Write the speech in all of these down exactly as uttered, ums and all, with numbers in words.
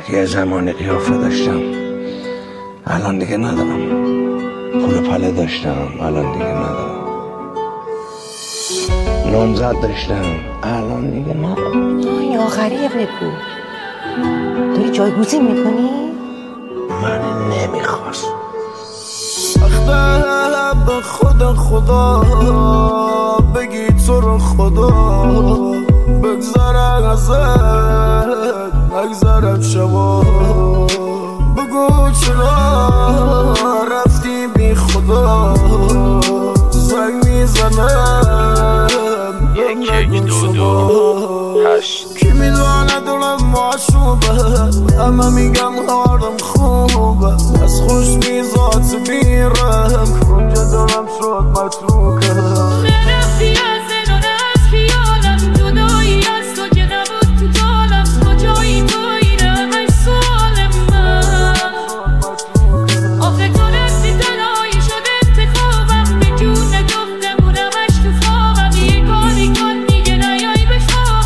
یه زمانی قیافه داشتم الان دیگه ندارم، پول پله داشتم الان دیگه ندارم، نامزد داشتم الان دیگه ندارم. آی آخری ابن پول داری جایگزین میکنی؟ من نمیخواست سخته به خدا خدا بگی تو رو خدا بگذره ازت نگذرم شبا بگو چرا رفتی بی خدا زنگ میزنم یک یک دو دو هشت کی میدونه دلم معشوبه همه میگم حالم خوبه از خوش میزات بیرم کنجا دلم شد متروکه نرفتی از دل و از خیالم جدایی از تو که نبود تو دالم کجایی توی همش سال من آخه تو رفتی تنهایی شد انتخابم به جون گفته بودمش تو خوابم یه کاری کن دیگه نیایی به خواب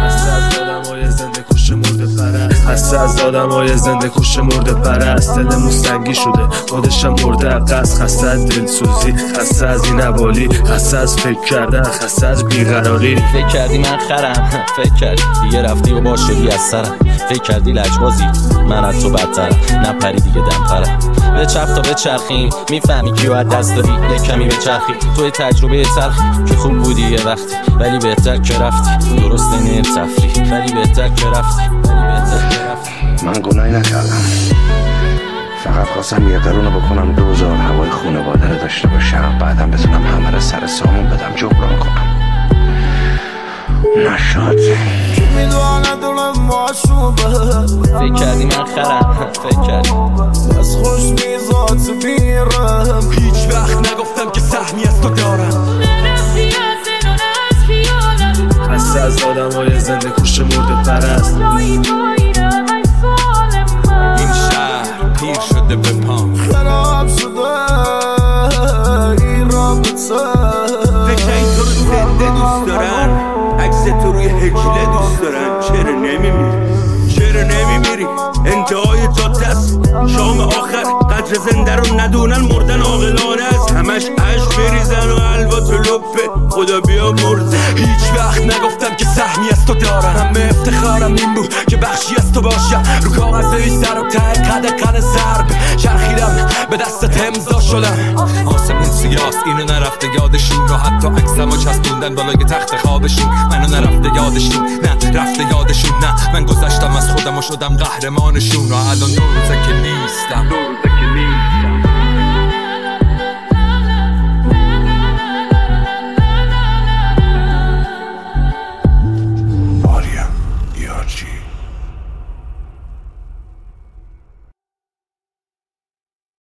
من خسته از آدم های زنده کش مرده پرست دل موسنگی شده خودشم مرده قصد خسته از دلسوزی خسته از این عوالی خسته از فکر کردن خسته از بیقراری فکر کردی من خرم فکر کردی دیگه رفتی و با شدی از سرم فکر کردی لجبازی من از تو بدترم نپری دیگه دمترم به چرخ تا به چرخیم میفهمی که از دست دادی یه کمی به چرخی توی تجربه تلخی که خوب بودی یه وقتی ولی بهتر که رفتی درست نه تفریح ولی بهتر که رفتی ولی بهتر که رفتی من گناهی نکردم فقط خواستم یه قرونه بکنم دوزار هوای خونواده رو داشته باشم بعدم بتونم همه رو سر سامون بدم جبران کنم نشد کی میدونه دلم معشوبه فکر کردی من خرم فکر کردی از خوش میزات بیرم هیچ وقت نگفتم که سهمی از تو دارم نرفتی از دل و از خیالم خسته از آدم های زنده کش مرده پرست جایی توی همش سال من این شهر پیر شده به پام خراب شده این رابطه فکر این تو رو زنده دوست دارن عکس تو روی هجله دوست دارن چرا نمیمیری چرا نمیمیری انتهای جاده است شام آخر قدر زنده رو ندونن مردن عاقلانه است همش عشق بریزن و حلوا تو لپه خدا بیا مرده هیچ وقت نگفتم که سهمی از تو دارم همه افتخارم این بود که بخشی از تو باشم رو کاغذ سر و ته قد قد ضرب چرخیدم به دستت امضا شدم آسمون سیاست اینو نرفته یادشون رو حتی عکسمو چسبوندن بالای تخت خوابشون منو نرفته یادشون نه رفته یادشون نه من گذشتم از خودم و شدم قهرمانشون و الان دو روزه که نیست